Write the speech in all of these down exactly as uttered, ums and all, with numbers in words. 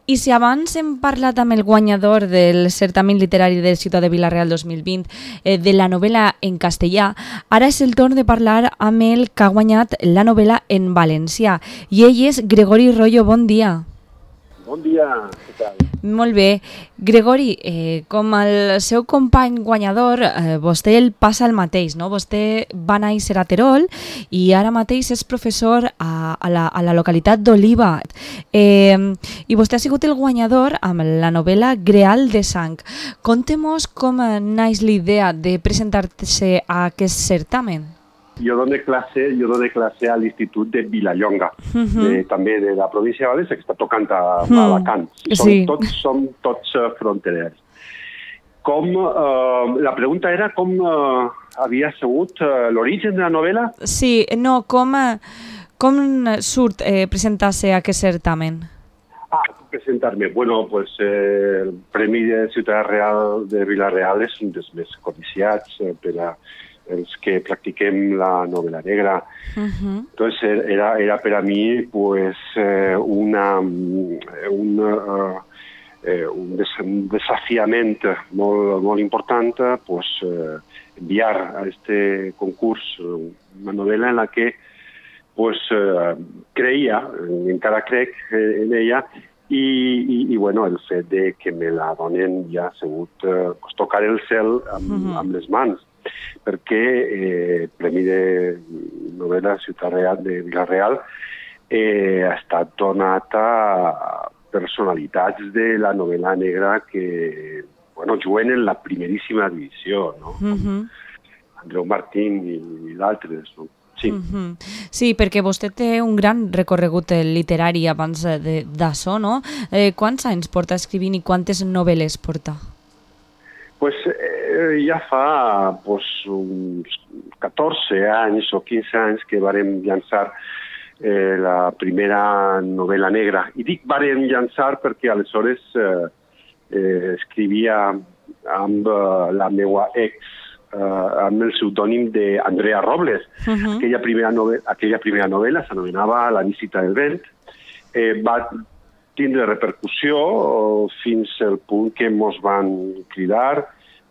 I si abans hem parlat amb el guanyador del certamen literari de Ciutat de Vila-real dos mil vint eh, de la novel·la en castellà, ara és el torn de parlar amb el que ha guanyat la novel·la en valencià. I ell és Gregori Royo. Bon dia. Bon dia, què tal? Molt bé. Gregori, eh, com el seu company guanyador, eh, vostè el passa el mateix, no? Vostè va néixer a Terol i ara mateix és professor a, a, la, a la localitat d'Oliva. Eh, I vostè ha sigut el guanyador amb la novel·la Greal de sang. Contem-nos com naix l'idea de presentar-se a aquest certamen. Jo dono classe, jo dono classe a l'Institut de Vilallonga, uh -huh. de, també de la província de València, que està tocant a, uh -huh. a Alacant. Som, sí. tots, som tots uh, fronterers. Com, uh, la pregunta era com uh, havia sigut uh, l'origen de la novel·la? Sí, no, com, uh, com surt eh, presentar-se a aquest certamen? Ah, presentar-me. Bueno, pues eh, el Premi de Ciutat Real de Vila-real és un dels més codiciats eh, per a els que practiquem la novel·la negra. Uh-huh. Entonces era, era per a mi pues, eh, una, una, uh, eh, un, des, un desafiament molt, molt important pues, eh, enviar a este concurs una novel·la en la que pues, eh, creia, encara crec en ella, i, i, i bueno, el fet de que me la donen ja ha sigut eh, pues, tocar el cel amb, uh-huh. amb les mans, perquè eh, el Premi de novel·la Ciutat Real de Vila-real eh, ha estat donat a personalitats de la novel·la negra que bueno, juguen en la primeríssima divisió, no? Uh-huh. Andreu Martín i, i d'altres, no? Sí. Uh-huh. Sí, perquè vostè té un gran recorregut literari abans d'això, no? Eh, quants anys porta escrivint i quantes novel·les porta? Pues eh, ja fa pues, uns catorze anys o quinze anys que vàrem llançar eh, la primera novel·la negra. I dic vàrem llançar perquè aleshores eh, eh, escrivia amb uh, la meva ex, uh, amb el pseudònim d'Andrea Robles. Uh-huh. Aquella primera novel·la, aquella primera novel·la s'anomenava La visita del vent. Eh, va tindre repercussió fins al punt que ens van cridar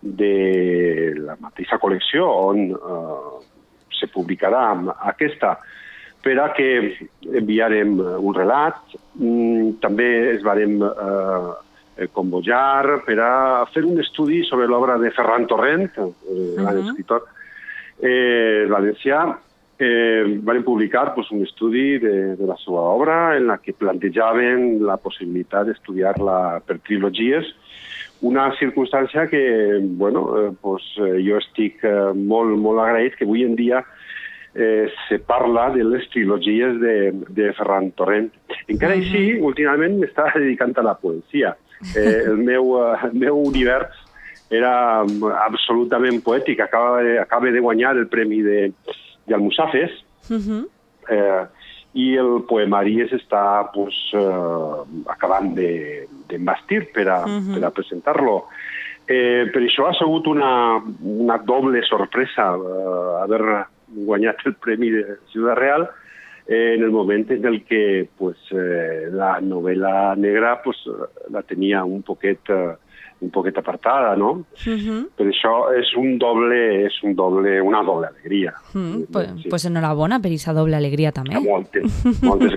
de la mateixa col·lecció on eh, se publicarà aquesta per a que enviarem un relat. Mm, també es varem eh, convocar per a fer un estudi sobre l'obra de Ferran Torrent, eh, gran uh-huh. escritor eh, valencià. Eh, van publicar pues, un estudi de, de la seva obra en la que plantejaven la possibilitat d'estudiar-la per trilogies, una circumstància que bueno, eh, pues, eh, jo estic eh, molt, molt agraït que avui en dia eh, se parla de les trilogies de, de Ferran Torrent. Encara uh-huh. així, últimament m'està dedicant a la poesia. Eh, el, meu, eh, el meu univers era absolutament poètic. Acaba de, acaba de guanyar el premi de d'Almussafes, uh-huh. eh, i el poemari s'està pues, eh, acabant d'embastir de, per, a, uh-huh. per a presentar-lo. Eh, per això ha sigut una, una doble sorpresa eh, haver guanyat el Premi de Ciutat Real eh, en el moment en el que pues, eh, la novel·la negra pues, la tenia un poquet... Eh, un poquet apartada, no? Uh-huh. Per això és un doble, és un doble, una doble alegria. Uh-huh. Pues, sí. pues enhorabona per aquesta doble alegria també. Moltes, moltes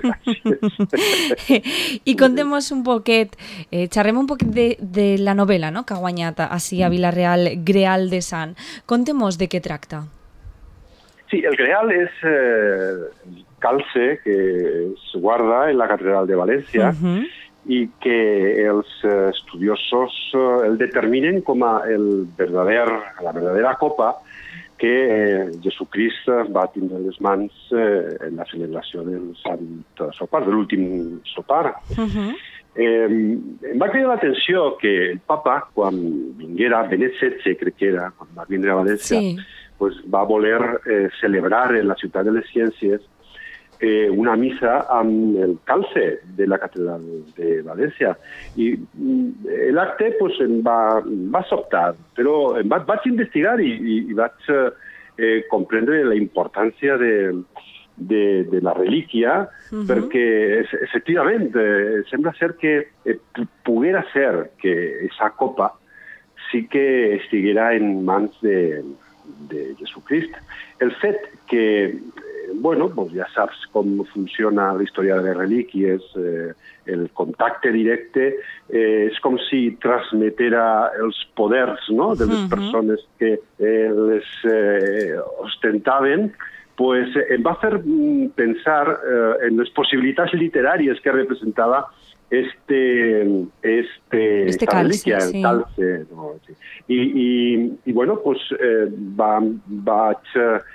gràcies. I contem-nos un poquet, eh, xerrem un poquet de, de la novel·la no? que ha guanyat així a Vila-real, Greal de sang. Contem-nos de què tracta. Sí, el Greal és eh, el calce que es guarda en la catedral de València, uh-huh. i que els estudiosos el determinen com a el verdader, la verdadera copa que eh, Jesucrist va tindre en les mans eh, en la celebració del Sant Sopar, de l'últim sopar. Uh-huh. eh, em va cridar l'atenció que el papa, quan vinguera, Benet setze, crec que era, quan va vindre a València, sí. pues, va voler eh, celebrar en la ciutat de les ciències Eh, una missa amb el calce de la catedral de València. I l'acte pues, em va, va sobtar, però em va, vaig investigar i, i, i vaig eh, comprendre la importància de, de, de la relíquia, uh-huh. perquè efectivament eh, sembla ser que eh, poguera ser que aquesta copa sí que estiguera en mans de, de Jesucrist. El fet que, bueno, pues ja saps com funciona la història de les relíquies, eh, el contacte directe, eh, és com si transmetera els poders, no?, de les persones que eh, les eh, ostentaven, pues em va fer pensar eh, en les possibilitats literàries que representava este este, este esta calce, reliquia, sí. el calce, no? Sí. I, i, i bueno, pues eh, va, vaig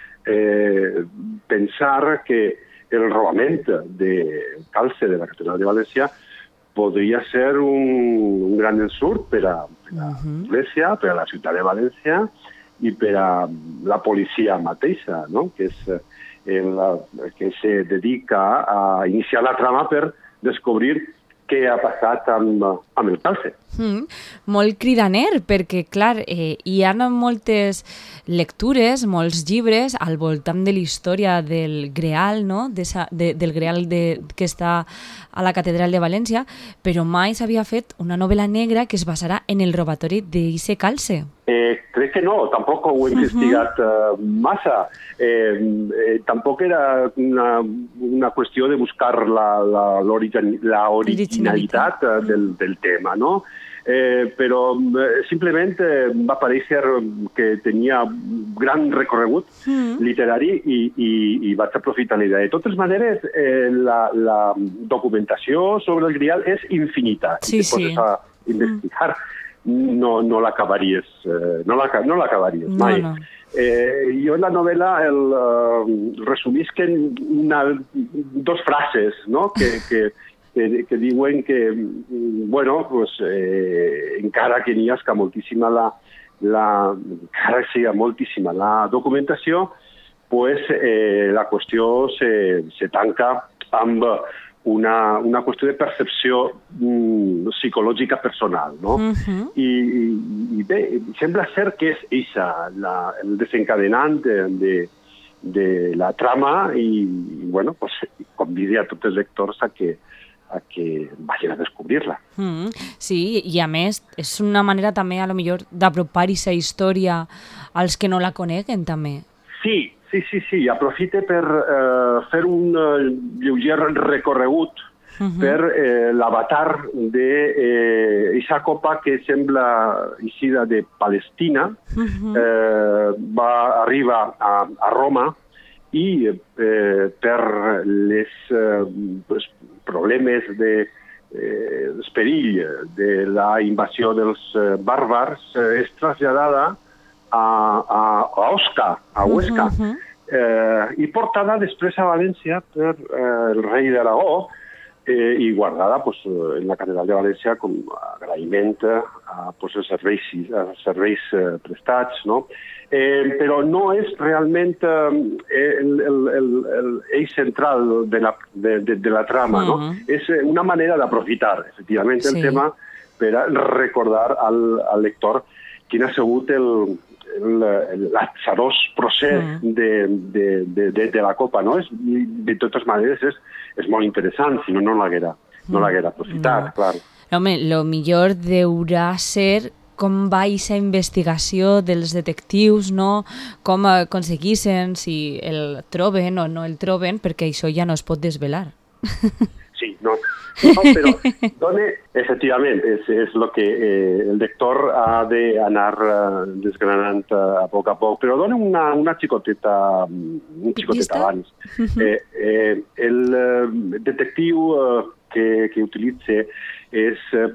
eh, pensar que el robament del calce de la Catedral de València podria ser un, un gran ensurt per a, per a l'Església, per a la ciutat de València i per a la policia mateixa, no?, que és el, que se dedica a iniciar la trama per descobrir què ha passat amb, amb el calce. Mm, molt cridaner, perquè, clar, eh, hi ha moltes lectures, molts llibres al voltant de la història del Greal, no?, de sa, de, del Greal de, que està a la Catedral de València, però mai s'havia fet una novel·la negra que es basarà en el robatori d'eixe calce. Eh, crec que no, tampoc ho he investigat uh, massa. Eh, eh, tampoc era una, una qüestió de buscar la, la, l'origin, la originalitat uh, del, del tema, no? Eh, però eh, simplement eh, va aparèixer que tenia gran recorregut mm. literari i, i, i vaig aprofitar la idea. De totes maneres, eh, la, la documentació sobre el Grial és infinita. Sí, si te poses a investigar, mm. no, no l'acabaries, eh, no l'acabaries no mai. No, no. Eh, jo en la novel·la el uh, resumisc en una, dos frases, no?, que, que Que, que diuen que, bueno, pues, eh, encara que n'hi ha moltíssima la, la, encara que sigui moltíssima la documentació, pues, eh, la qüestió se, se tanca amb una, una qüestió de percepció mm, psicològica personal, no? Uh-huh. I, i, I bé, sembla ser que és eixa, la, el desencadenant de, de, de la trama i, i bueno, pues, convida a tots els lectors a que a que vagin a descobrir-la. Mm, sí, i a més és una manera també a lo millor d'apropar aquesta història als que no la coneguen també. Sí, sí, sí, sí. Aprofite per eh, fer un eh, lleuger recorregut uh-huh. per eh, l'avatar d'aquesta eh, copa que sembla eixida de Palestina, uh-huh. eh, va arribar a, a Roma i eh, per les eh, pues, problemes de eh, perill de la invasió dels eh, bàrbars eh, és traslladada a, a, a Osca, a Huesca, uh-huh. eh, i portada després a València per eh, el rei d'Aragó eh, i guardada pues, en la Catedral de València com agraïment a pues, els serveis, els serveis eh, prestats, no? Eh, però no és realment eh, el, el, el, el eix central de la, de, de, de la trama, uh-huh. no? És una manera d'aprofitar, efectivament, sí. el tema per a recordar al, al lector quin ha sigut el, el, el l'atzarós procés uh-huh. de, de, de, de, de la copa, no? És, de totes maneres és, és molt interessant, si no, no l'haguera no l'haguera aprofitat, no. clar. Home, lo millor deurà ser com va aquesta investigació dels detectius, no? Com aconseguissin, si el troben o no el troben, perquè això ja no es pot desvelar. Sí, no, no però dona, efectivament, és, és el que eh, el lector ha d'anar uh, desgranant uh, a poc a poc, però dona una, una xicoteta, un xicotet abans. Eh, eh, el uh, detectiu uh, que, que utilitza és... Uh,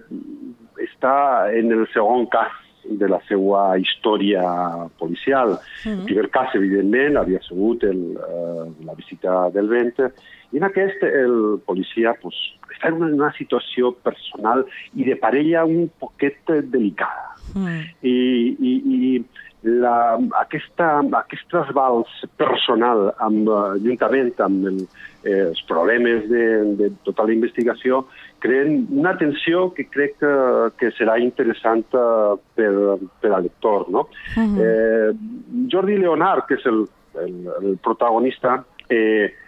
està en el segon cas de la seva història policial. Mm-hmm. El primer cas, evidentment, havia sigut el, uh, la visita del vent, i en aquest el policia pues, està en una, una situació personal i de parella un poquet delicada. Mm. I, i, i la, aquesta, aquest trasbals personal amb, juntament amb el, eh, els problemes de, de tota la investigació creen una tensió que crec que, que serà interessant per, per al lector, no? Uh-huh. eh, Jordi Leonard, que és el, el, el protagonista, eh,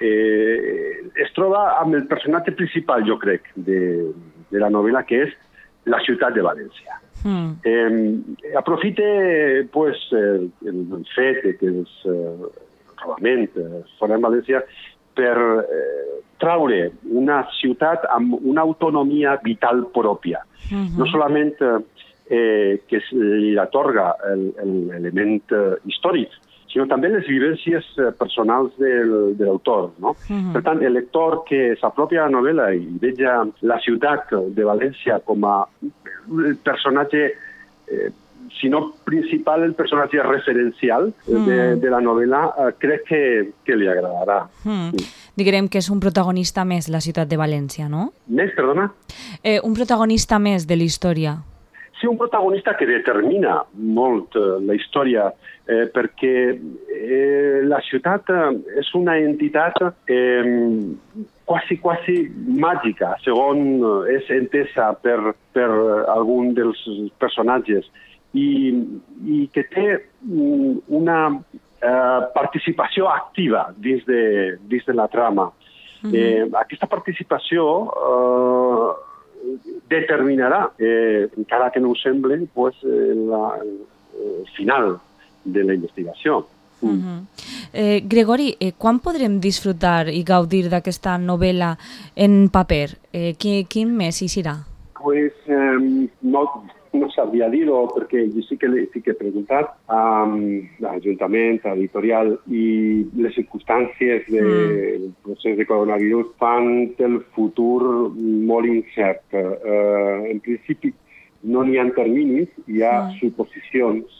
eh, es troba amb el personatge principal, jo crec, de, de la novel·la, que és la ciutat de València. Mm. Eh, aprofite pues, el, el fet que els eh, robament eh, fora en València per eh, traure una ciutat amb una autonomia vital pròpia. Mm-hmm. No solament eh, que li atorga l'element eh, històric, sinó també les vivències personals del, de l'autor. No? Mm-hmm. Per tant, el lector que s'apropia a la novel·la i veja la ciutat de València com a el personatge, eh, si no principal, el personatge referencial mm. de, de la novel·la, eh, crec que, que li agradarà. Mm. Sí. Diguem que és un protagonista més, la ciutat de València, no? Més, perdona? Eh, un protagonista més de la història. Sí, un protagonista que determina molt eh, la història, eh, perquè eh, la ciutat eh, és una entitat eh, quasi, quasi màgica, segons eh, és entesa per, per algun dels personatges, i, i que té una eh, participació activa dins de, dins de la trama. Mm-hmm. eh, aquesta participació eh, determinarà, eh, encara que no ho sembli, pues, eh, la, el final de la investigació. Mm-hmm. eh, Gregori, eh, quan podrem disfrutar i gaudir d'aquesta novel·la en paper? Eh, qui, quin mes hi serà? Pues, eh, no, no sabria dir-ho, perquè jo sí que, sí que he preguntat a l'Ajuntament, a l'editorial, i les circumstàncies del mm. procés de coronavirus fan el futur molt incert. Eh, en principi no n'hi ha terminis, hi ha mm. suposicions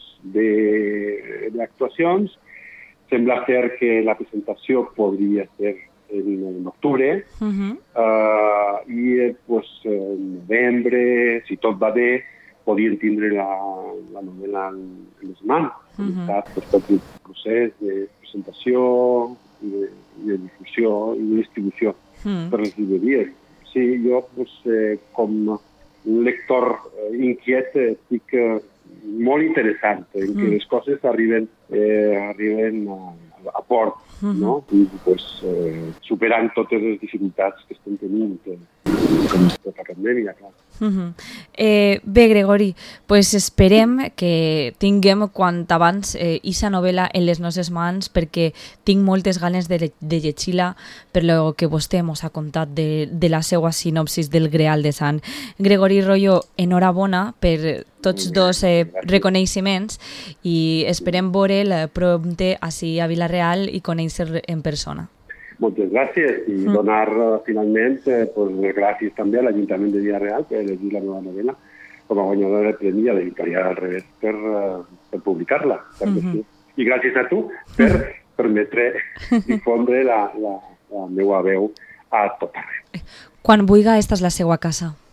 d'actuacions. Sembla ser que la presentació podria ser en octubre, uh-huh. uh, i pues, en novembre, si tot va bé, podien tindre la, la novel·la en, en les mans. Uh-huh. Pues, tot el procés de presentació i de, i de difusió i de distribució uh-huh. per les llibreries. Sí, jo, pues, eh, com un lector eh, inquiet, estic eh, molt interessant en uh-huh. que les coses arriben, eh, arriben a, a port, uh-huh. no? I pues, eh, superant totes les dificultats que estem tenint eh, com tota pandèmia, clar. Uh-huh. eh, bé, Gregori, pues esperem que tinguem quant abans eh, isa novel·la en les nostres mans, perquè tinc moltes ganes de, de llegir-la per lo que vostè ens ha contat de, de la seva sinopsis del Greal de Sant. Gregori Royo, enhorabona per tots dos eh, reconeixements i esperem veure'l prompte ací a Vila-real i conèixer en persona. Moltes gràcies i mm. donar uh, finalment eh, pues, gràcies també a l'Ajuntament de Vila-real per elegir la meva novel·la com a guanyadora de premi a l'editorial al revés per, uh, per publicar-la. Per mm-hmm. I gràcies a tu per permetre difondre la, la, la meva veu a tot arreu. Quan vulga, esta és la seva casa.